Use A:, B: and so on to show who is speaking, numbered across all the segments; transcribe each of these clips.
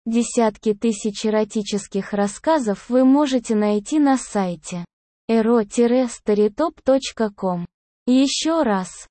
A: Десятки тысяч эротических рассказов вы можете найти на сайте ero-storytop.com. Еще раз,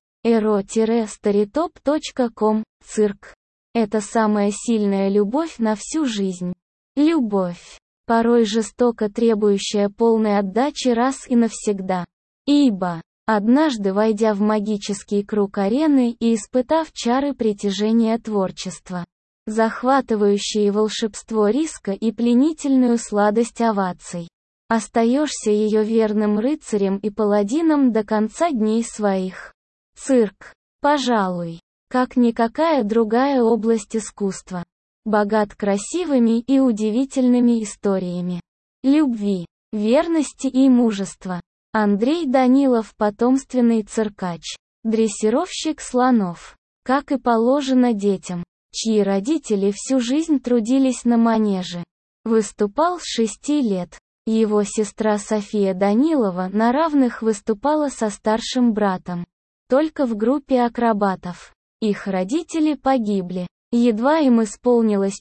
A: ero-storytop.com. Цирк. Это самая сильная любовь на всю жизнь. Любовь. Порой жестоко требующая полной отдачи раз и навсегда. Ибо, однажды войдя в магический круг арены и испытав чары притяжения творчества, захватывающее волшебство риска и пленительную сладость оваций, остаешься ее верным рыцарем и паладином до конца дней своих. Цирк, пожалуй, как никакая другая область искусства, богат красивыми и удивительными историями любви, верности и мужества. Андрей Данилов – потомственный циркач, дрессировщик слонов, как и положено детям, чьи родители всю жизнь трудились на манеже. Выступал с 6 лет. Его сестра София Данилова на равных выступала со старшим братом, только в группе акробатов. Их родители погибли, едва им исполнилось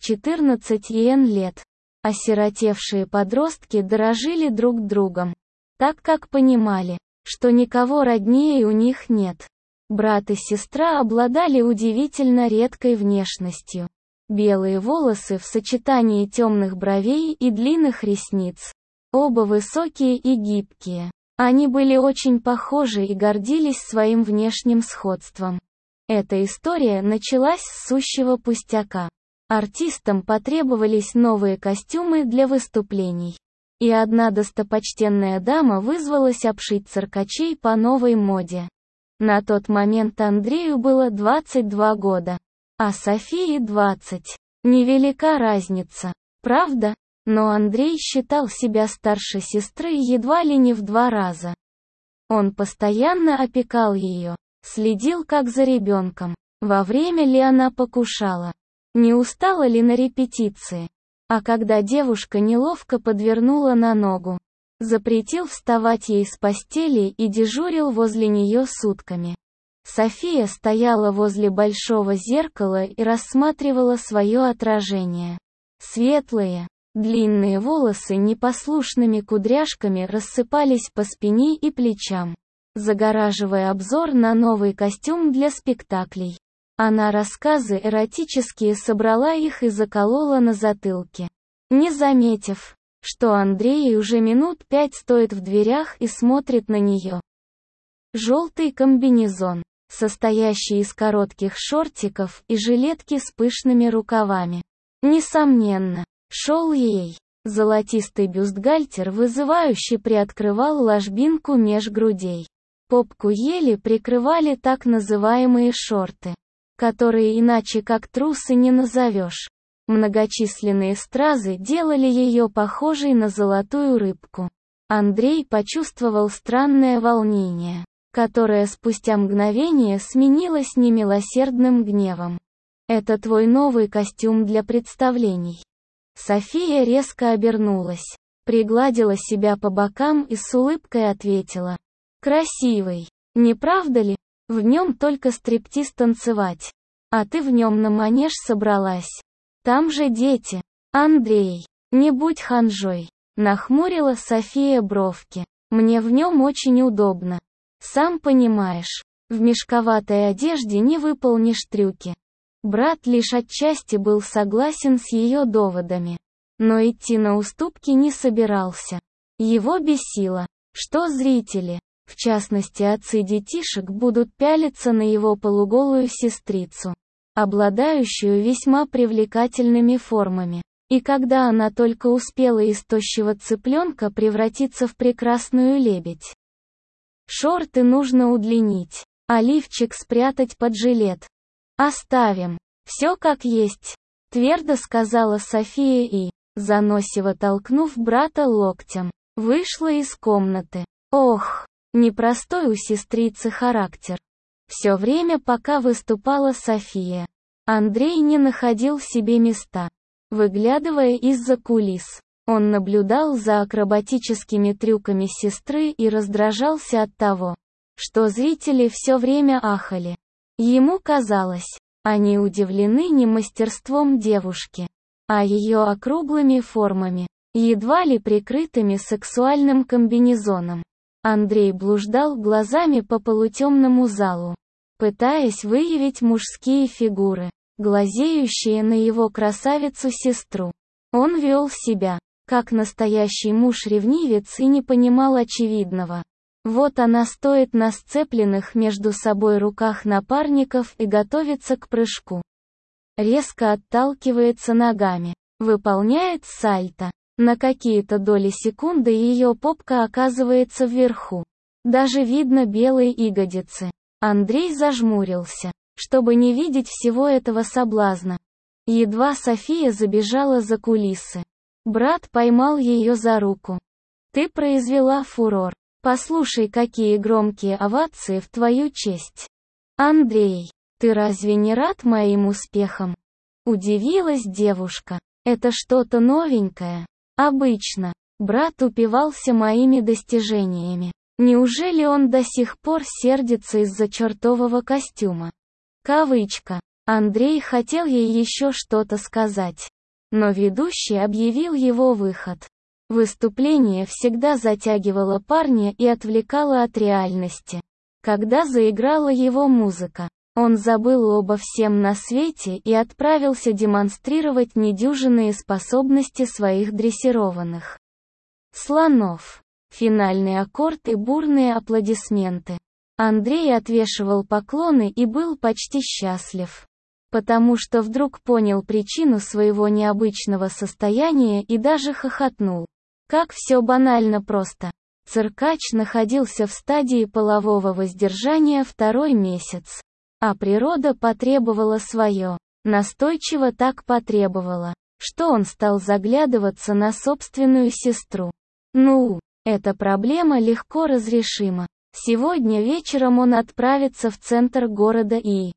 A: 14 лет. Осиротевшие подростки дорожили друг другом, так как понимали, что никого роднее у них нет. Брат и сестра обладали удивительно редкой внешностью. Белые волосы в сочетании темных бровей и длинных ресниц. Оба высокие и гибкие. Они были очень похожи и гордились своим внешним сходством. Эта история началась с сущего пустяка. Артистам потребовались новые костюмы для выступлений. И одна достопочтенная дама вызвалась обшить циркачей по новой моде. На тот момент Андрею было 22 года, а Софии 20. Невелика разница, правда? Но Андрей считал себя старше сестры едва ли не в 2 раза. Он постоянно опекал ее, следил как за ребенком, во время ли она покушала, не устала ли на репетиции. А когда девушка неловко подвернула на ногу, запретил вставать ей с постели и дежурил возле нее сутками. София стояла возле большого зеркала и рассматривала свое отражение. Светлые, длинные волосы непослушными кудряшками рассыпались по спине и плечам, загораживая обзор на новый костюм для спектаклей. Она рассказы эротические собрала их и заколола на затылке, не заметив, что Андрей уже минут 5 стоит в дверях и смотрит на нее. Желтый комбинезон, состоящий из коротких шортиков и жилетки с пышными рукавами, несомненно, шел ей. Золотистый бюстгальтер вызывающе приоткрывал ложбинку меж грудей. Попку еле прикрывали так называемые шорты, которые иначе как трусы не назовешь. Многочисленные стразы делали ее похожей на золотую рыбку. Андрей почувствовал странное волнение, которое спустя мгновение сменилось немилосердным гневом. «Это твой новый костюм для представлений». София резко обернулась, пригладила себя по бокам и с улыбкой ответила: «Красивый, не правда ли? В нем только стриптиз танцевать. А ты в нем на манеж собралась. Там же дети. Андрей, не будь ханжой», нахмурила София бровки. «Мне в нем очень удобно. Сам понимаешь, в мешковатой одежде не выполнишь трюки». Брат лишь отчасти был согласен с ее доводами, но идти на уступки не собирался. Его бесило, что зрители, в частности отцы детишек, будут пялиться на его полуголую сестрицу, обладающую весьма привлекательными формами. И когда она только успела из тощего цыпленка превратиться в прекрасную лебедь. Шорты нужно удлинить, а лифчик спрятать под жилет. «Оставим. Все как есть», — твердо сказала София и, заносиво толкнув брата локтем, вышла из комнаты. Ох, непростой у сестрицы характер. Все время, пока выступала София, Андрей не находил себе места. Выглядывая из-за кулис, он наблюдал за акробатическими трюками сестры и раздражался от того, что зрители все время ахали. Ему казалось, они удивлены не мастерством девушки, а ее округлыми формами, едва ли прикрытыми сексуальным комбинезоном. Андрей блуждал глазами по полутемному залу, пытаясь выявить мужские фигуры, глазеющие на его красавицу-сестру. Он вел себя, как настоящий муж-ревнивец, и не понимал очевидного. Вот она стоит на сцепленных между собой руках напарников и готовится к прыжку. Резко отталкивается ногами, выполняет сальто. На какие-то доли секунды ее попка оказывается вверху. Даже видно белые ягодицы. Андрей зажмурился, чтобы не видеть всего этого соблазна. Едва София забежала за кулисы. Брат поймал ее за руку. «Ты произвела фурор. Послушай, какие громкие овации в твою честь. Андрей, ты разве не рад моим успехам?» Удивилась девушка. «Это что-то новенькое. Обычно брат упивался моими достижениями. Неужели он до сих пор сердится из-за чертового костюма?» Кавычка. Андрей хотел ей еще что-то сказать, но ведущий объявил его выход. Выступление всегда затягивало парня и отвлекало от реальности. Когда заиграла его музыка, он забыл обо всем на свете и отправился демонстрировать недюжинные способности своих дрессированных слонов. Финальный аккорд и бурные аплодисменты. Андрей отвешивал поклоны и был почти счастлив, потому что вдруг понял причину своего необычного состояния и даже хохотнул. Как все банально просто. Циркач находился в стадии полового воздержания 2-й месяц. А природа потребовала свое. Настойчиво так потребовала, что он стал заглядываться на собственную сестру. Эта проблема легко разрешима. Сегодня вечером он отправится в центр города и...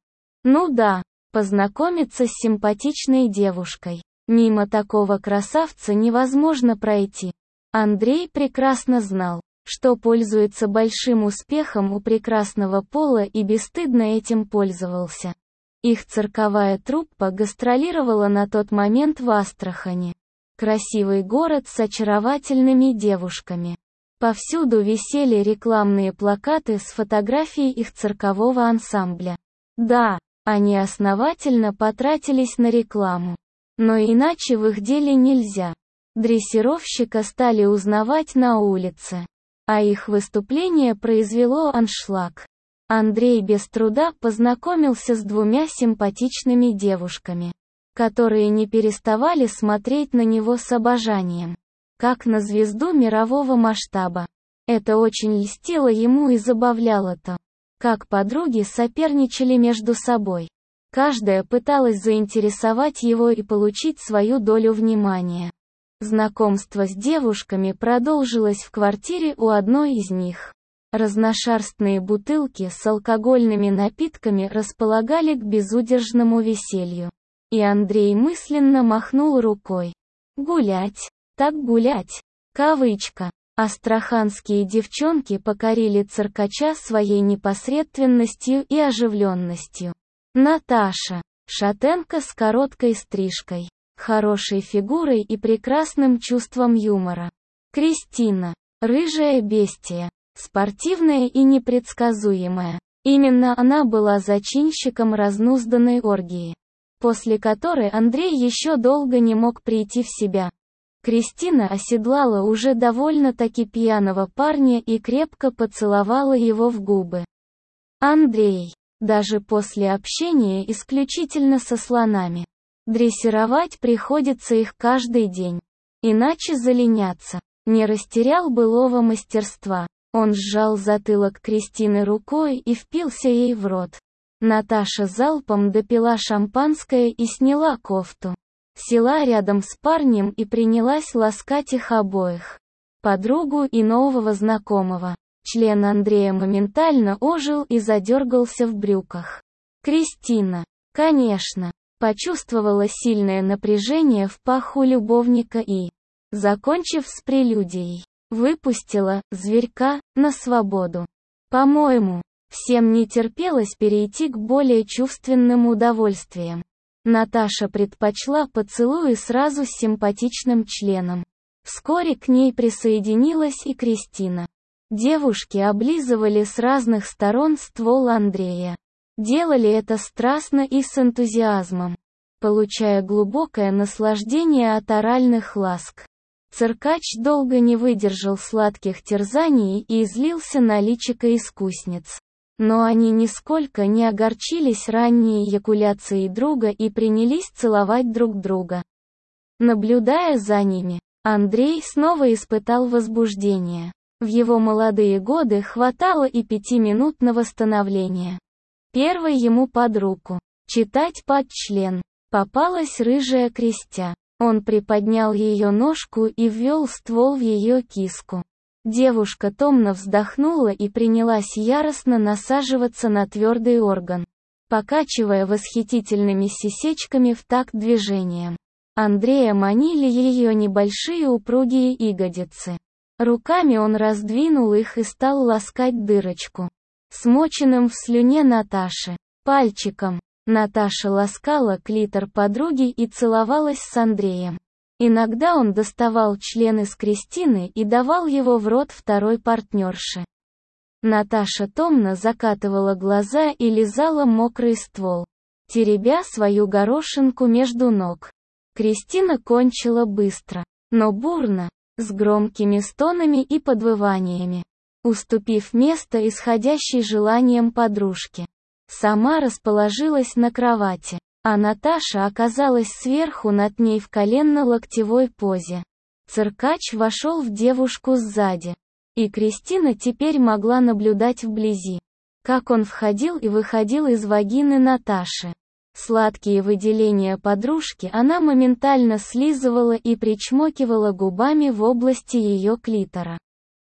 A: познакомиться с симпатичной девушкой. Мимо такого красавца невозможно пройти. Андрей прекрасно знал, что пользуется большим успехом у прекрасного пола и бесстыдно этим пользовался. Их цирковая труппа гастролировала на тот момент в Астрахани. Красивый город с очаровательными девушками. Повсюду висели рекламные плакаты с фотографией их циркового ансамбля. Да, они основательно потратились на рекламу. Но иначе в их деле нельзя. Дрессировщика стали узнавать на улице. А их выступление произвело аншлаг. Андрей без труда познакомился с 2 симпатичными девушками, которые не переставали смотреть на него с обожанием, как на звезду мирового масштаба. Это очень льстило ему и забавляло то, как подруги соперничали между собой. Каждая пыталась заинтересовать его и получить свою долю внимания. Знакомство с девушками продолжилось в квартире у одной из них. Разношерстные бутылки с алкогольными напитками располагали к безудержному веселью. И Андрей мысленно махнул рукой. «Гулять, так гулять». Кавычка. Астраханские девчонки покорили циркача своей непосредственностью и оживленностью. Наташа, шатенка с короткой стрижкой, хорошей фигурой и прекрасным чувством юмора. Кристина, рыжая бестия, спортивная и непредсказуемая. Именно она была зачинщиком разнузданной оргии, после которой Андрей еще долго не мог прийти в себя. Кристина оседлала уже довольно-таки пьяного парня и крепко поцеловала его в губы. Андрей, даже после общения исключительно со слонами, дрессировать приходится их каждый день. Иначе заленятся. Не растерял былого мастерства. Он сжал затылок Кристины рукой и впился ей в рот. Наташа залпом допила шампанское и сняла кофту. Села рядом с парнем и принялась ласкать их обоих. Подругу и нового знакомого. Член Андрея моментально ожил и задергался в брюках. Кристина, конечно, почувствовала сильное напряжение в паху любовника и, закончив с прелюдией, выпустила зверька на свободу. По-моему, всем не терпелось перейти к более чувственным удовольствиям. Наташа предпочла поцелуи сразу с симпатичным членом. Вскоре к ней присоединилась и Кристина. Девушки облизывали с разных сторон ствол Андрея. Делали это страстно и с энтузиазмом, получая глубокое наслаждение от оральных ласк. Циркач долго не выдержал сладких терзаний и излился на личико искусниц. Но они нисколько не огорчились ранней эякуляцией друга и принялись целовать друг друга. Наблюдая за ними, Андрей снова испытал возбуждение. В его молодые годы хватало и 5 минут на восстановление. Первой ему под руку, читать под член, попалась рыжая Кристя. Он приподнял ее ножку и ввел ствол в ее киску. Девушка томно вздохнула и принялась яростно насаживаться на твердый орган, покачивая восхитительными сисечками в такт движением. Андрея манили ее небольшие упругие ягодицы. Руками он раздвинул их и стал ласкать дырочку, смоченным в слюне Наташи. Пальчиком Наташа ласкала клитор подруги и целовалась с Андреем. Иногда он доставал член из Кристины и давал его в рот второй партнерши. Наташа томно закатывала глаза и лизала мокрый ствол, теребя свою горошинку между ног. Кристина кончила быстро, но бурно, с громкими стонами и подвываниями, уступив место исходящей желанием подружки. Сама расположилась на кровати, а Наташа оказалась сверху над ней в коленно-локтевой позе. Циркач вошел в девушку сзади, и Кристина теперь могла наблюдать вблизи, как он входил и выходил из вагины Наташи. Сладкие выделения подружки она моментально слизывала и причмокивала губами в области ее клитора.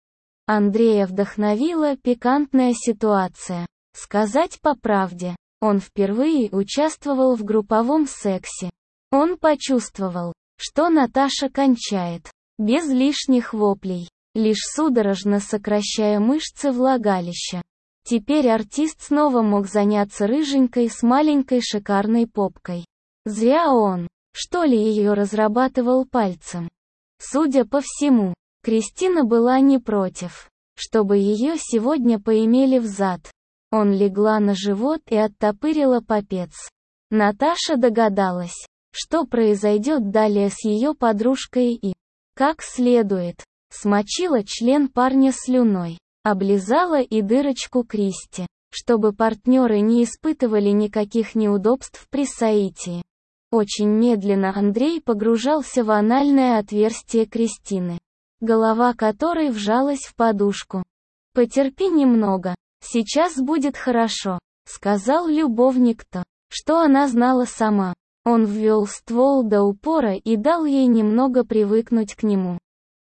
A: Андрея вдохновила пикантная ситуация. Сказать по правде, он впервые участвовал в групповом сексе. Он почувствовал, что Наташа кончает, без лишних воплей, лишь судорожно сокращая мышцы влагалища. Теперь артист снова мог заняться рыженькой с маленькой шикарной попкой. Зря он, что ли, ее разрабатывал пальцем. Судя по всему, Кристина была не против, чтобы ее сегодня поимели взад. Он легла на живот и оттопырила попец. Наташа догадалась, что произойдет далее с ее подружкой и, как следует, смочила член парня слюной. Облизала и дырочку Кристи, чтобы партнеры не испытывали никаких неудобств при соитии. Очень медленно Андрей погружался в анальное отверстие Кристины, голова которой вжалась в подушку. «Потерпи немного, сейчас будет хорошо», — сказал любовник то, что она знала сама. Он ввел ствол до упора и дал ей немного привыкнуть к нему.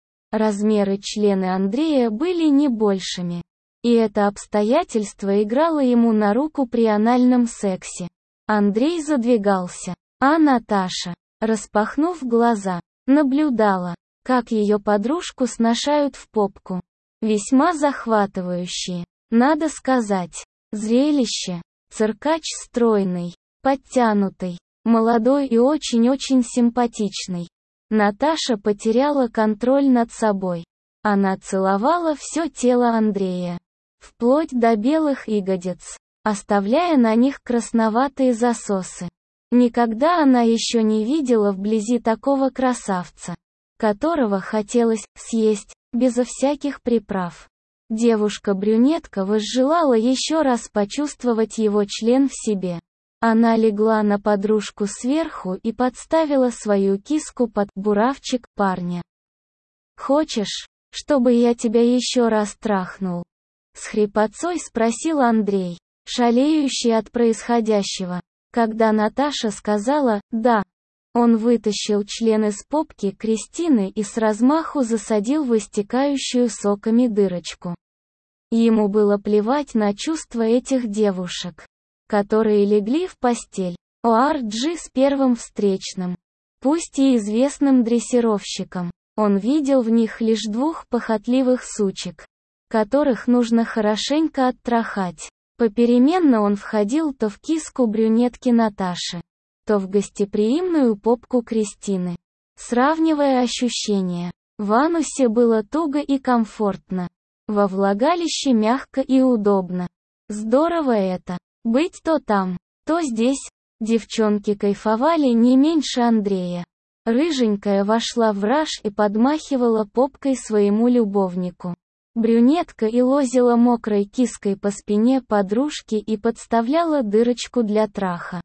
A: Размеры члена Андрея были не большими, и это обстоятельство играло ему на руку при анальном сексе. Андрей задвигался, а Наташа, распахнув глаза, наблюдала, как ее подружку сношают в попку. Весьма захватывающее, надо сказать, зрелище. Циркач стройный, подтянутый, молодой и очень-очень симпатичный. Наташа потеряла контроль над собой. Она целовала все тело Андрея, вплоть до белых ягодиц, оставляя на них красноватые засосы. Никогда она еще не видела вблизи такого красавца, которого хотелось съесть, безо всяких приправ. Девушка-брюнетка возжелала еще раз почувствовать его член в себе. Она легла на подружку сверху и подставила свою киску под буравчик парня. «Хочешь, чтобы я тебя еще раз трахнул?» С хрипотцой спросил Андрей, шалеющий от происходящего. Когда Наташа сказала «да», он вытащил член из попки Кристины и с размаху засадил в истекающую соками дырочку. Ему было плевать на чувства этих девушек, которые легли в постель. О.Р.Джи с первым встречным, пусть и известным дрессировщиком, он видел в них лишь двух похотливых сучек, которых нужно хорошенько оттрахать. Попеременно он входил то в киску брюнетки Наташи, то в гостеприимную попку Кристины. Сравнивая ощущения, в анусе было туго и комфортно. Во влагалище мягко и удобно. Здорово это. Быть то там, то здесь. Девчонки кайфовали не меньше Андрея. Рыженькая вошла в раж и подмахивала попкой своему любовнику. Брюнетка и лозила мокрой киской по спине подружки и подставляла дырочку для траха.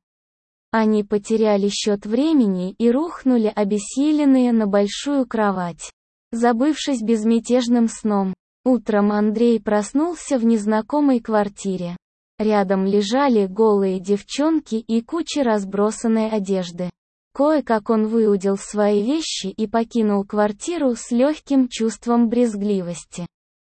A: Они потеряли счет времени и рухнули обессиленные на большую кровать. Забывшись безмятежным сном, утром Андрей проснулся в незнакомой квартире. Рядом лежали голые девчонки и куча разбросанной одежды. Кое-как он выудил свои вещи и покинул квартиру с легким чувством брезгливости.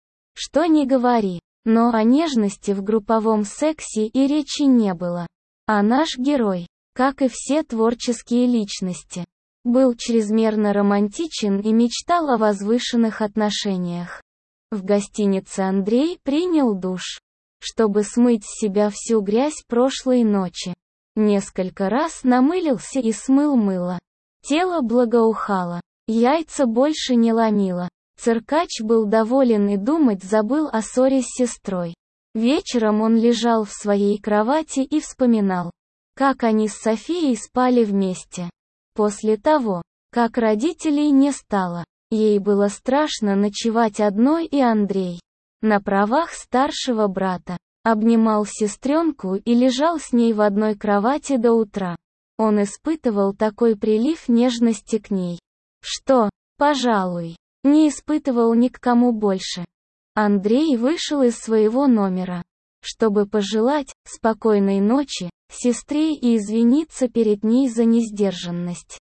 A: Что ни говори, но о нежности в групповом сексе и речи не было. А наш герой, как и все творческие личности, был чрезмерно романтичен и мечтал о возвышенных отношениях. В гостинице Андрей принял душ, чтобы смыть с себя всю грязь прошлой ночи. Несколько раз намылился и смыл мыло. Тело благоухало, яйца больше не ломило. Циркач был доволен и думать забыл о ссоре с сестрой. Вечером он лежал в своей кровати и вспоминал, как они с Софией спали вместе. После того, как родителей не стало, ей было страшно ночевать одной, и Андрей, на правах старшего брата, обнимал сестренку и лежал с ней в одной кровати до утра. Он испытывал такой прилив нежности к ней, что, пожалуй, не испытывал ни к кому больше. Андрей вышел из своего номера, чтобы пожелать спокойной ночи сестре и извиниться перед ней за несдержанность.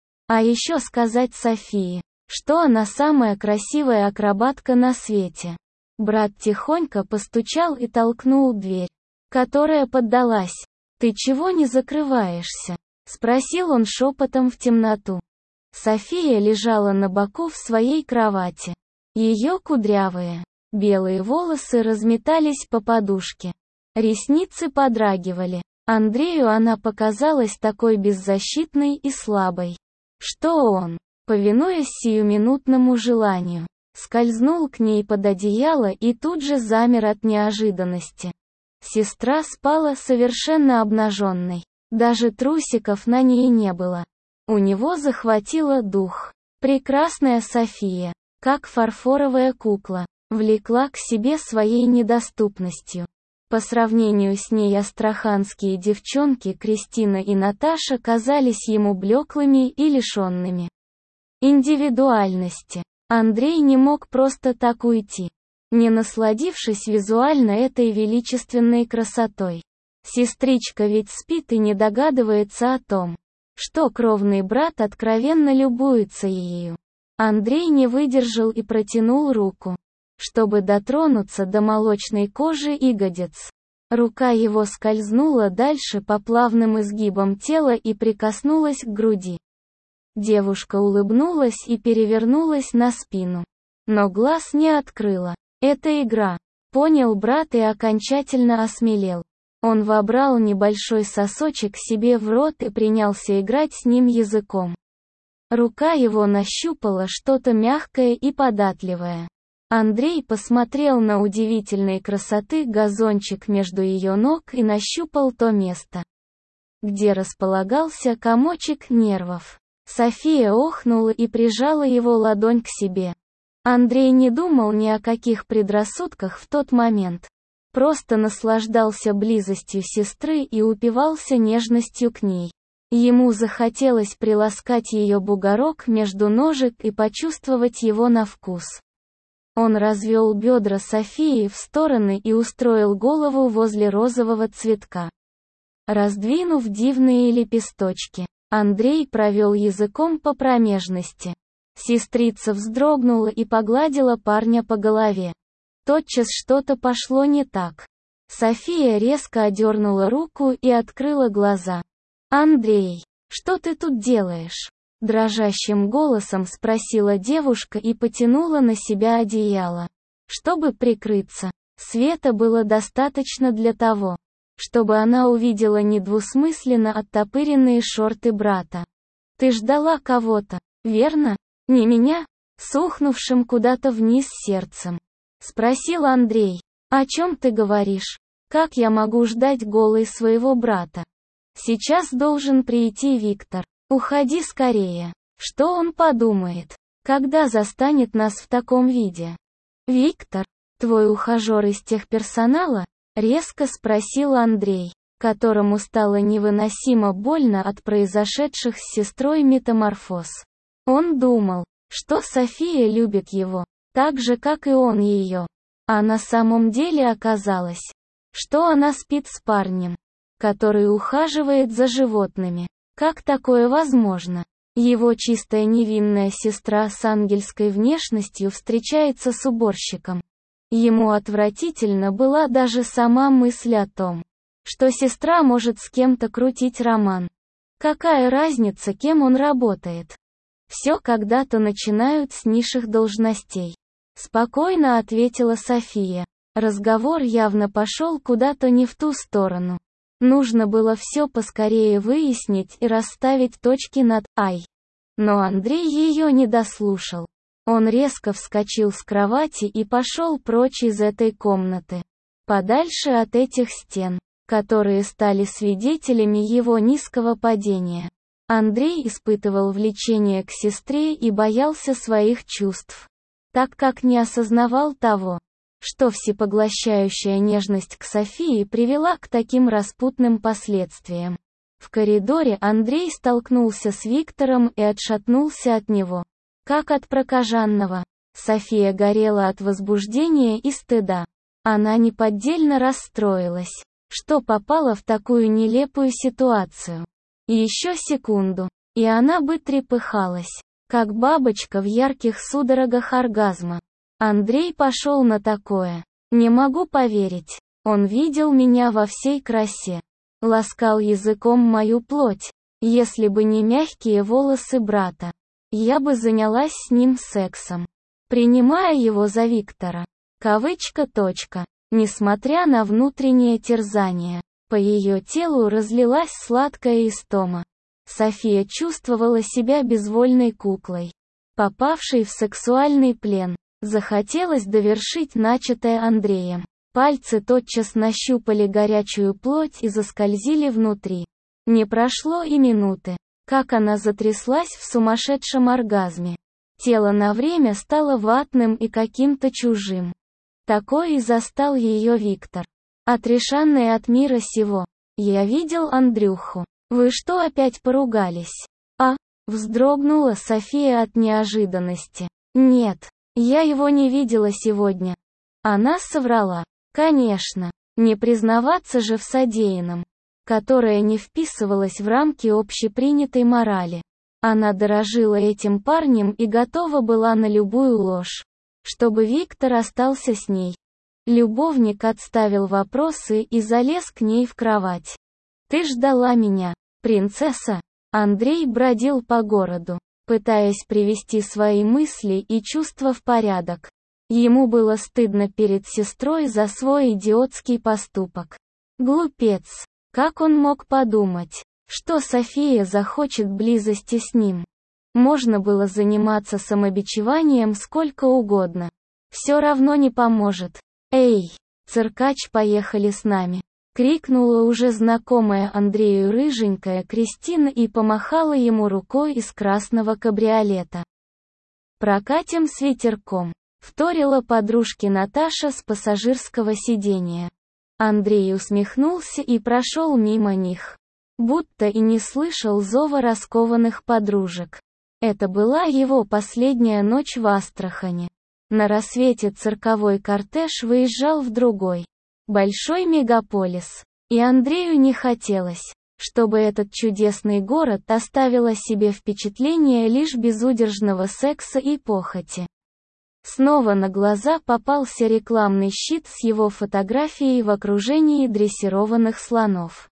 A: А еще сказать Софии, что она самая красивая акробатка на свете. Брат тихонько постучал и толкнул дверь, которая поддалась. «Ты чего не закрываешься?» — спросил он шепотом в темноту. София лежала на боку в своей кровати. Ее кудрявые, белые волосы разметались по подушке. Ресницы подрагивали. Андрею она показалась такой беззащитной и слабой, что он, повинуясь сиюминутному желанию, скользнул к ней под одеяло и тут же замер от неожиданности. Сестра спала совершенно обнаженной. Даже трусиков на ней не было. У него захватило дух. Прекрасная София, как фарфоровая кукла, влекла к себе своей недоступностью. По сравнению с ней астраханские девчонки Кристина и Наташа казались ему блеклыми и лишенными индивидуальности. Андрей не мог просто так уйти, не насладившись визуально этой величественной красотой. Сестричка ведь спит и не догадывается о том, что кровный брат откровенно любуется ею. Андрей не выдержал и протянул руку, чтобы дотронуться до молочной кожи ягодиц. Рука его скользнула дальше по плавным изгибам тела и прикоснулась к груди. Девушка улыбнулась и перевернулась на спину, но глаз не открыла. «Это игра», — понял брат и окончательно осмелел. Он вобрал небольшой сосочек себе в рот и принялся играть с ним языком. Рука его нащупала что-то мягкое и податливое. Андрей посмотрел на удивительной красоты газончик между ее ног и нащупал то место, где располагался комочек нервов. София охнула и прижала его ладонь к себе. Андрей не думал ни о каких предрассудках в тот момент. Просто наслаждался близостью сестры и упивался нежностью к ней. Ему захотелось приласкать ее бугорок между ножек и почувствовать его на вкус. Он развел бедра Софии в стороны и устроил голову возле розового цветка. Раздвинув дивные лепесточки, Андрей провел языком по промежности. Сестрица вздрогнула и погладила парня по голове. Тотчас что-то пошло не так. София резко одернула руку и открыла глаза. «Андрей, что ты тут делаешь?» Дрожащим голосом спросила девушка и потянула на себя одеяло, чтобы прикрыться. Света было достаточно для того, чтобы она увидела недвусмысленно оттопыренные шорты брата. «Ты ждала кого-то, верно? Не меня?» С ухнувшим куда-то вниз сердцем спросил Андрей. «О чем ты говоришь? Как я могу ждать голой своего брата? Сейчас должен прийти Виктор. Уходи скорее. Что он подумает, когда застанет нас в таком виде?» «Виктор, твой ухажер из техперсонала?» резко спросил Андрей, которому стало невыносимо больно от произошедших с сестрой метаморфоз. Он думал, что София любит его, так же, как и он ее. А на самом деле оказалось, что она спит с парнем, который ухаживает за животными. Как такое возможно? Его чистая невинная сестра с ангельской внешностью встречается с уборщиком. Ему отвратительно была даже сама мысль о том, что сестра может с кем-то крутить роман. Какая разница, кем он работает? Все когда-то начинают с низших должностей. Спокойно ответила София. Разговор явно пошел куда-то не в ту сторону. Нужно было все поскорее выяснить и расставить точки над «ай». Но Андрей ее не дослушал. Он резко вскочил с кровати и пошел прочь из этой комнаты. Подальше от этих стен, которые стали свидетелями его низкого падения. Андрей испытывал влечение к сестре и боялся своих чувств, так как не осознавал того, что всепоглощающая нежность к Софии привела к таким распутным последствиям. В коридоре Андрей столкнулся с Виктором и отшатнулся от него, как от прокаженного. София горела от возбуждения и стыда. Она неподдельно расстроилась, что попала в такую нелепую ситуацию. Еще секунду, и она бы трепыхалась, как бабочка в ярких судорогах оргазма. Андрей пошел на такое. Не могу поверить. Он видел меня во всей красе. Ласкал языком мою плоть. Если бы не мягкие волосы брата, я бы занялась с ним сексом, принимая его за Виктора. Кавычка. Несмотря на внутреннее терзание, по ее телу разлилась сладкая истома. София чувствовала себя безвольной куклой, попавшей в сексуальный плен. Захотелось довершить начатое Андреем. Пальцы тотчас нащупали горячую плоть и заскользили внутри. Не прошло и минуты, как она затряслась в сумасшедшем оргазме. Тело на время стало ватным и каким-то чужим. Такой и застал ее Виктор. Отрешенный от мира сего. «Я видел Андрюху. Вы что, опять поругались?» Вздрогнула София от неожиданности. «Нет, я его не видела сегодня». Она соврала. Конечно, не признаваться же в содеянном, которое не вписывалось в рамки общепринятой морали. Она дорожила этим парнем и готова была на любую ложь, чтобы Виктор остался с ней. Любовник отставил вопросы и залез к ней в кровать. «Ты ждала меня, принцесса?» Андрей бродил по городу, пытаясь привести свои мысли и чувства в порядок. Ему было стыдно перед сестрой за свой идиотский поступок. Глупец. Как он мог подумать, что София захочет близости с ним? Можно было заниматься самобичеванием сколько угодно. Все равно не поможет. «Эй, циркач, поехали с нами!» — крикнула уже знакомая Андрею рыженькая Кристина и помахала ему рукой из красного кабриолета. «Прокатим с ветерком», — вторила подружке Наташа с пассажирского сиденья. Андрей усмехнулся и прошел мимо них, будто и не слышал зова раскованных подружек. Это была его последняя ночь в Астрахани. На рассвете цирковой кортеж выезжал в другой, большой мегаполис, и Андрею не хотелось, чтобы этот чудесный город оставил о себе впечатление лишь безудержного секса и похоти. Снова на глаза попался рекламный щит с его фотографией в окружении дрессированных слонов.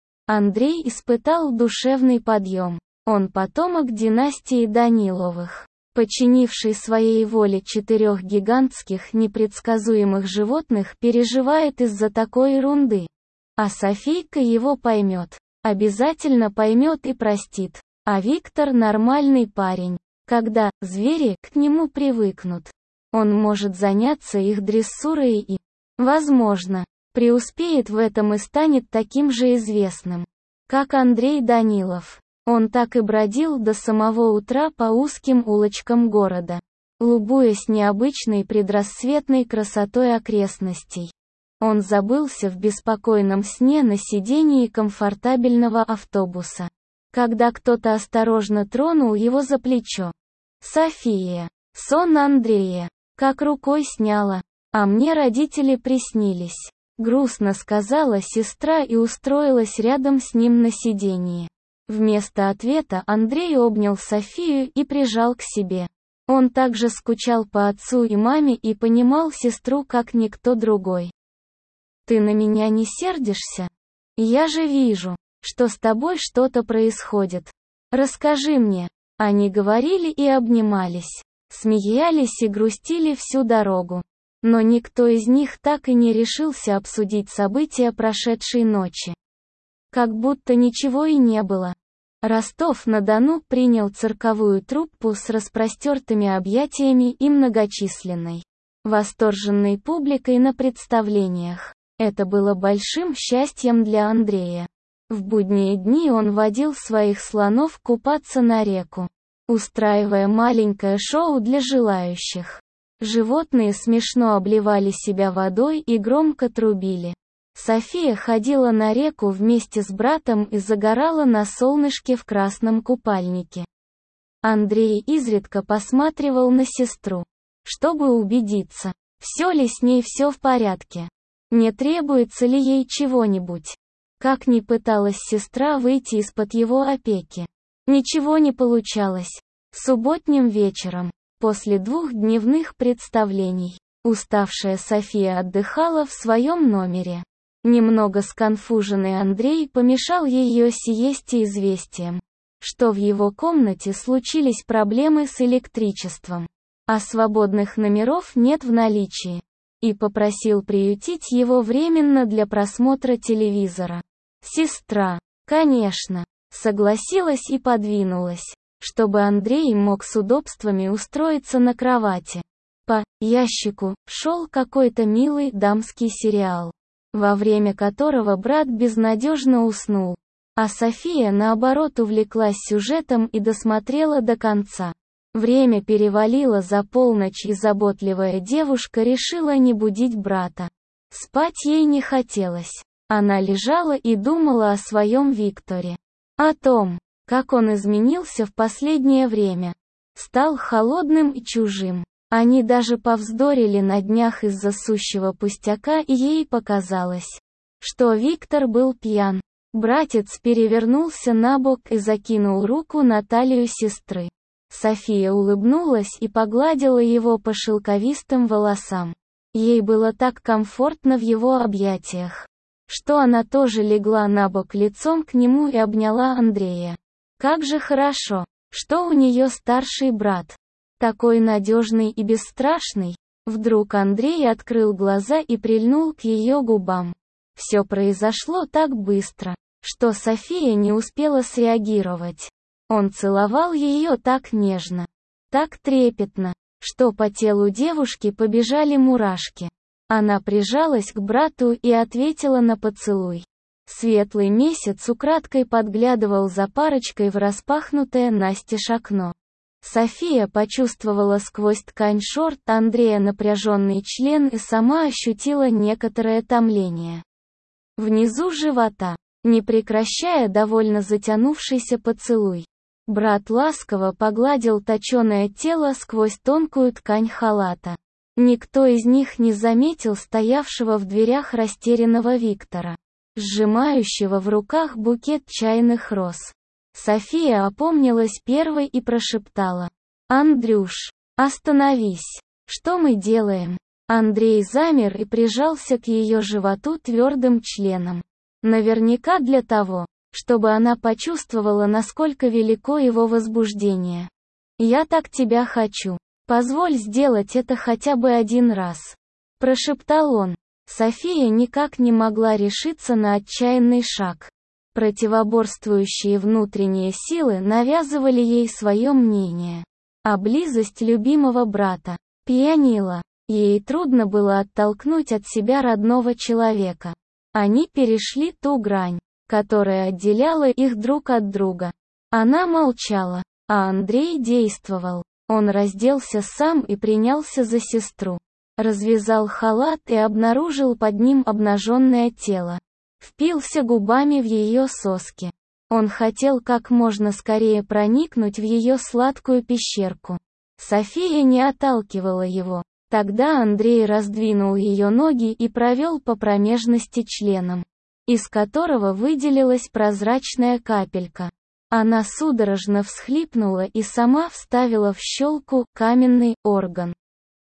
A: Андрей испытал душевный подъем. Он потомок династии Даниловых, подчинивший своей воле 4 гигантских непредсказуемых животных, переживает из-за такой ерунды. А Софийка его поймет. Обязательно поймет и простит. А Виктор нормальный парень. Когда звери к нему привыкнут, он может заняться их дрессурой и, возможно, преуспеет в этом и станет таким же известным, как Андрей Данилов. Он так и бродил до самого утра по узким улочкам города, любуясь необычной предрассветной красотой окрестностей. Он забылся в беспокойном сне на сидении комфортабельного автобуса, когда кто-то осторожно тронул его за плечо. «София, сон Андрея, как рукой сняло, а мне родители приснились», — грустно сказала сестра и устроилась рядом с ним на сиденье. Вместо ответа Андрей обнял Софию и прижал к себе. Он также скучал по отцу и маме и понимал сестру как никто другой. «Ты на меня не сердишься? Я же вижу, что с тобой что-то происходит. Расскажи мне». Они говорили и обнимались, смеялись и грустили всю дорогу. Но никто из них так и не решился обсудить события прошедшей ночи. Как будто ничего и не было. Ростов-на-Дону принял цирковую труппу с распростертыми объятиями и многочисленной, восторженной публикой на представлениях. Это было большим счастьем для Андрея. В будние дни он водил своих слонов купаться на реку, устраивая маленькое шоу для желающих. Животные смешно обливали себя водой и громко трубили. София ходила на реку вместе с братом и загорала на солнышке в красном купальнике. Андрей изредка посматривал на сестру, чтобы убедиться, все ли с ней все в порядке, не требуется ли ей чего-нибудь. Как ни пыталась сестра выйти из-под его опеки, ничего не получалось. Субботним вечером, после 2-дневных представлений, уставшая София отдыхала в своем номере. Немного сконфуженный Андрей помешал ее сиесте известием, что в его комнате случились проблемы с электричеством, а свободных номеров нет в наличии, и попросил приютить его временно для просмотра телевизора. Сестра, конечно, согласилась и подвинулась, чтобы Андрей мог с удобствами устроиться на кровати. По ящику шел какой-то милый дамский сериал, во время которого брат безнадежно уснул, а София наоборот увлеклась сюжетом и досмотрела до конца. Время перевалило за полночь, и заботливая девушка решила не будить брата. Спать ей не хотелось. Она лежала и думала о своем Викторе. О том, как он изменился в последнее время. Стал холодным и чужим. Они даже повздорили на днях из-за сущего пустяка, и ей показалось, что Виктор был пьян. Братец перевернулся на бок и закинул руку на талию сестры. София улыбнулась и погладила его по шелковистым волосам. Ей было так комфортно в его объятиях, что она тоже легла на бок лицом к нему и обняла Андрея. Как же хорошо, что у нее старший брат, такой надежный и бесстрашный. Вдруг Андрей открыл глаза и прильнул к ее губам. Все произошло так быстро, что София не успела среагировать. Он целовал ее так нежно, так трепетно, что по телу девушки побежали мурашки. Она прижалась к брату и ответила на поцелуй. Светлый месяц украдкой подглядывал за парочкой в распахнутое настежь окно. София почувствовала сквозь ткань шорт Андрея напряженный член и сама ощутила некоторое томление внизу живота, не прекращая довольно затянувшийся поцелуй. Брат ласково погладил точеное тело сквозь тонкую ткань халата. Никто из них не заметил стоявшего в дверях растерянного Виктора, сжимающего в руках букет чайных роз. София опомнилась первой и прошептала: «Андрюш, остановись! Что мы делаем?» Андрей замер и прижался к ее животу твердым членом. Наверняка для того, чтобы она почувствовала, насколько велико его возбуждение. «Я так тебя хочу. Позволь сделать это хотя бы один раз», — прошептал он. София никак не могла решиться на отчаянный шаг. Противоборствующие внутренние силы навязывали ей свое мнение. А близость любимого брата пьянила. Ей трудно было оттолкнуть от себя родного человека. Они перешли ту грань, которая отделяла их друг от друга. Она молчала, а Андрей действовал. Он разделся сам и принялся за сестру. Развязал халат и обнаружил под ним обнаженное тело. Впился губами в ее соски. Он хотел как можно скорее проникнуть в ее сладкую пещерку. София не отталкивала его. Тогда Андрей раздвинул ее ноги и провел по промежности членом, из которого выделилась прозрачная капелька. Она судорожно всхлипнула и сама вставила в щелку каменный орган.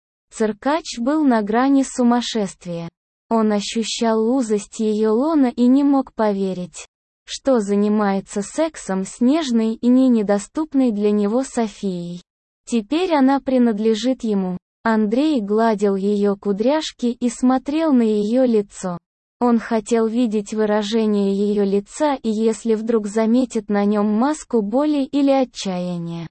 A: Циркач был на грани сумасшествия. Он ощущал узость ее лона и не мог поверить, что занимается сексом с нежной и недоступной для него Софией. Теперь она принадлежит ему. Андрей гладил ее кудряшки и смотрел на ее лицо. Он хотел видеть выражение ее лица, и если вдруг заметит на нем маску боли или отчаяния,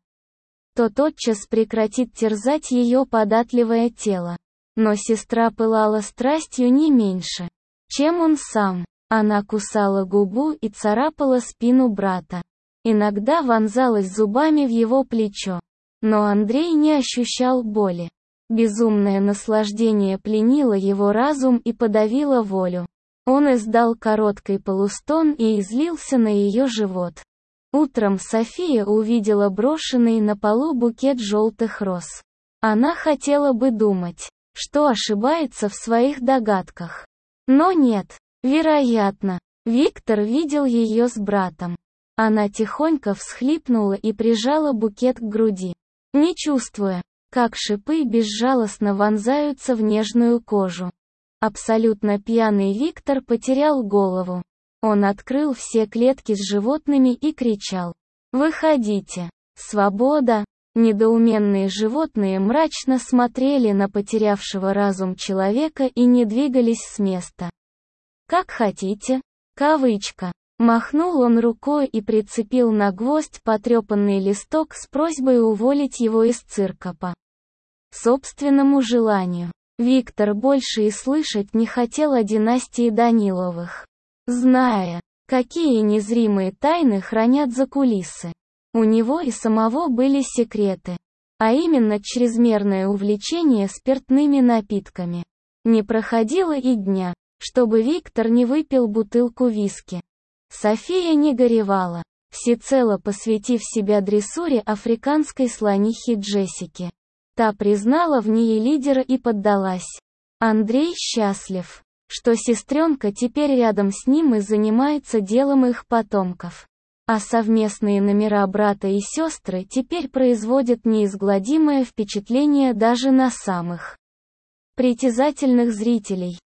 A: то тотчас прекратит терзать ее податливое тело. Но сестра пылала страстью не меньше, чем он сам. Она кусала губу и царапала спину брата. Иногда вонзалась зубами в его плечо. Но Андрей не ощущал боли. Безумное наслаждение пленило его разум и подавило волю. Он издал короткий полустон и излился на ее живот. Утром София увидела брошенный на полу букет желтых роз. Она хотела бы думать, что ошибается в своих догадках. Но нет, вероятно, Виктор видел ее с братом. Она тихонько всхлипнула и прижала букет к груди, не чувствуя, как шипы безжалостно вонзаются в нежную кожу. Абсолютно пьяный Виктор потерял голову. Он открыл все клетки с животными и кричал: «Выходите! Свобода!» Недоуменные животные мрачно смотрели на потерявшего разум человека и не двигались с места. «Как хотите!» Кавычка. Махнул он рукой и прицепил на гвоздь потрепанный листок с просьбой уволить его из цирка по собственному желанию. Виктор больше и слышать не хотел о династии Даниловых, зная, какие незримые тайны хранят закулисы. У него и самого были секреты, а именно чрезмерное увлечение спиртными напитками. Не проходило и дня, чтобы Виктор не выпил бутылку виски. София не горевала, всецело посвятив себя дрессуре африканской слонихи Джессики. Та признала в ней лидера и поддалась. Андрей счастлив, что сестренка теперь рядом с ним и занимается делом их потомков. А совместные номера брата и сестры теперь производят неизгладимое впечатление даже на самых притязательных зрителей.